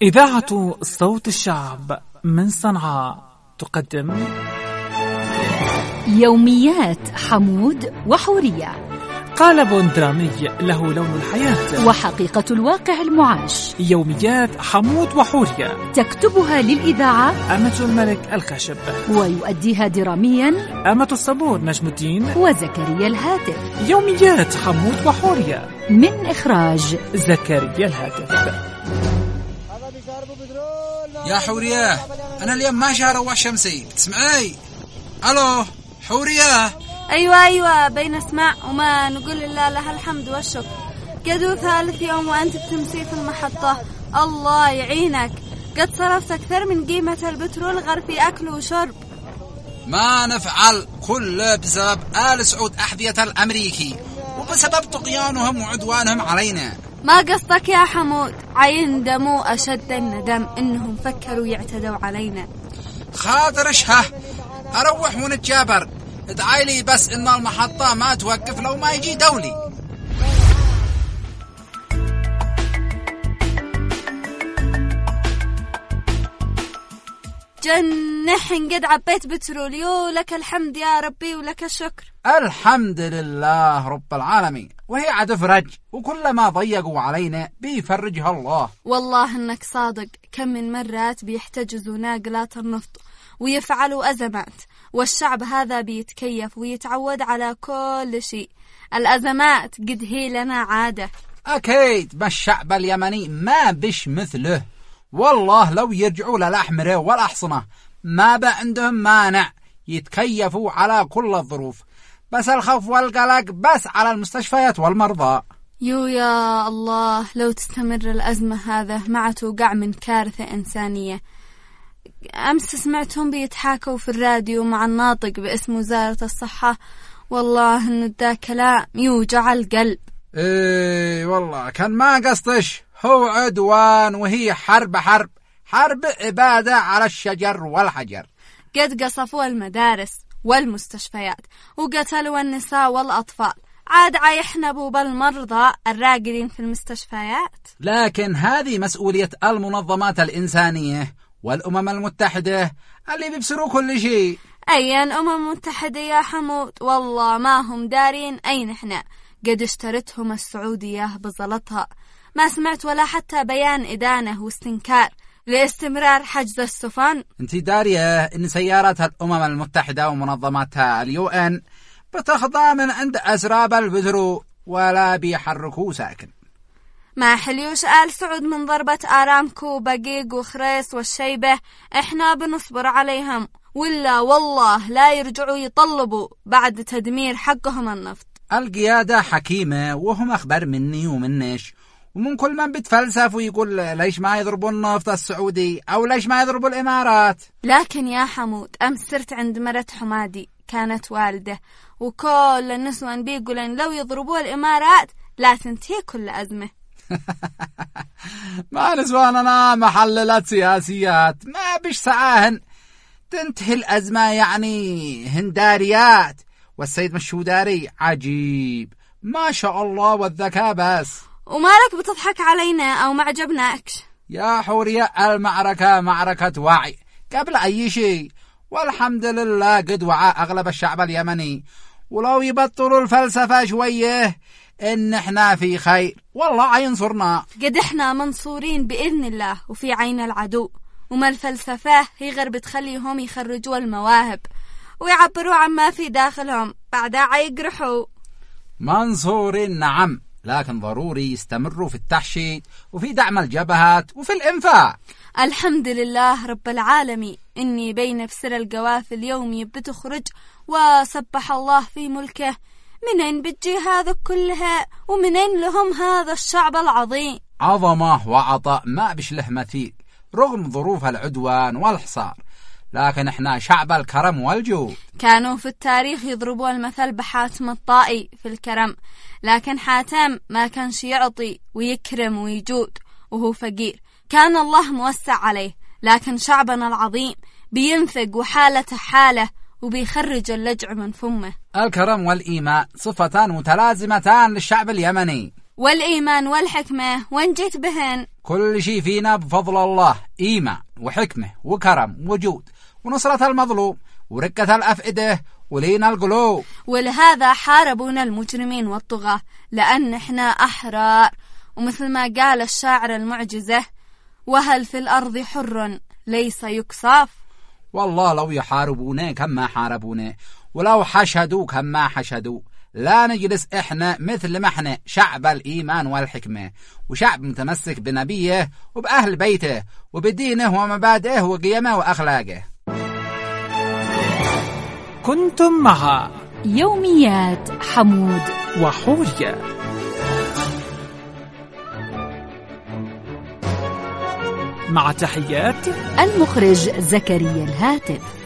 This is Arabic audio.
إذاعة صوت الشعب من صنعاء تقدم يوميات حمود وحورية، قالب درامي له لون الحياة وحقيقة الواقع المعاش. يوميات حمود وحورية تكتبها للإذاعة أمة الملك الخشب، ويؤديها دراميا أمة الصبور نجم الدين وزكريا الهاتف. يوميات حمود وحورية من إخراج زكريا الهاتف. يا حورية، أنا اليوم ماشي أروح شمسي، تسمعي؟ ألو حورية؟ أيوة بين اسمع وما نقول الله لها الحمد والشكر. قدو ثالث يوم وأنت بتمسي في المحطة، الله يعينك. قد صرفت أكثر من قيمة البترول غير في أكل وشرب. ما نفعل كله بسبب آل سعود أحذية الأمريكي، وبسبب طغيانهم وعدوانهم علينا. ما قصدك يا حمود؟ عين دمو أشد الندم إنهم فكروا يعتدوا علينا. خاطر ها أروح ونتجابر، ادعي لي بس إن المحطة ما توقف لو ما يجي دولي. جنح قد عبيت بتروليو، لك الحمد يا ربي ولك الشكر. الحمد لله رب العالمين، وهي عاد فرج، وكلما ضيقوا علينا بيفرجها الله. والله إنك صادق، كم من مرات بيحتجزوا ناقلات النفط ويفعلوا أزمات، والشعب هذا بيتكيف ويتعود على كل شيء. الأزمات قد هي لنا عادة. أكيد، ما الشعب اليمني ما بش مثله. والله لو يرجعوا للأحمرة والأحصنة ما بقى عندهم مانع يتكيفوا على كل الظروف، بس الخوف والقلق بس على المستشفيات والمرضى. يا الله، لو تستمر الأزمة هذا مع توقع من كارثة إنسانية. أمس سمعتهم بيتحاكوا في الراديو مع الناطق باسم وزارة الصحة، والله إنه دا كلام يوجع القلب. إيه والله كان ما قصدش، هو عدوان وهي حرب إبادة على الشجر والحجر. قد قصفوا المدارس والمستشفيات وقتلوا النساء والأطفال، عاد عيحنبوا بالمرضى الراقدين في المستشفيات. لكن هذه مسؤولية المنظمات الإنسانية والأمم المتحدة اللي بيبصروا كل شيء. أي الأمم المتحدة يا حمود؟ والله ما هم دارين أين إحنا. قد اشترتهم السعودية بظلتها، ما سمعت ولا حتى بيان إدانة واستنكار لاستمرار حجز السفن. انت دارية ان سيارات الأمم المتحدة ومنظماتها الUN بتخضع من عند أسراب البترول ولا بيحركوا ساكن. ما حليوش آل سعود من ضربة آرامكو بقيق وخريس والشيبة، احنا بنصبر عليهم، ولا والله لا يرجعوا يطلبوا بعد تدمير حقهم النفط. القيادة حكيمة وهم أخبر مني ومنش، ومن كل من بتفلسف ويقول ليش ما يضربوا النفط السعودي أو ليش ما يضربوا الإمارات. لكن يا حمود، أمس صرت عند مرت حمادي كانت والدة، وكل النسوان بيقولن لو يضربوا الإمارات لا تنتهي كل أزمة. ما نسواننا محللات سياسيات، ما بش سعاهن تنتهي الأزمة، يعني هنداريات. والسيد مشوداري عجيب ما شاء الله والذكاء بس. ومالك بتضحك علينا أو ما عجبناكش؟ يا حورية، المعركة معركة وعي قبل أي شيء، والحمد لله قد وعى أغلب الشعب اليمني. ولو يبطلوا الفلسفة شوية إن احنا في خير، والله ينصرنا. قد احنا منصورين بإذن الله وفي عين العدو. وما الفلسفة هي غير بتخليهم يخرجوا المواهب ويعبروا عما في داخلهم، بعدها يقرحوا. منصورين نعم، لكن ضروري يستمروا في التحشيد وفي دعم الجبهات وفي الإنفاق. الحمد لله رب العالمين، إني بين بسر القوافل اليومي بتخرج وسبح الله في ملكه. منين بتجي هذا كلها ومنين لهم هذا الشعب العظيم؟ عظمة وعطاء ما بش له مثيل رغم ظروف العدوان والحصار، لكن احنا شعب الكرم والجود. كانوا في التاريخ يضربوا المثل بحاتم الطائي في الكرم، لكن حاتم ما كانش يعطي ويكرم ويجود وهو فقير، كان الله موسع عليه. لكن شعبنا العظيم بينفق وحالته حاله وبيخرج اللجع من فمه. الكرم والإيمان صفتان متلازمتان للشعب اليمني، والإيمان والحكمة وين جيت بهن؟ كل شيء فينا بفضل الله، إيمان وحكمة وكرم وجود ونصرة المظلوم وركة الأفئدة ولين القلوب. ولهذا حاربونا المجرمين والطغاة، لأن احنا أحرار. ومثل ما قال الشاعر المعجزة: وهل في الأرض حر ليس يكصاف. والله لو يحاربونا كما حاربونا، ولو حشدوا كما حشدوا، لا نجلس إحنا مثل ما إحنا شعب الإيمان والحكمة، وشعب متمسك بنبيه وبأهل بيته وبدينه ومبادئه وقيمه وأخلاقه. كنتم مع يوميات حمود وحورية. مع تحيات المخرج زكريا الهاتف.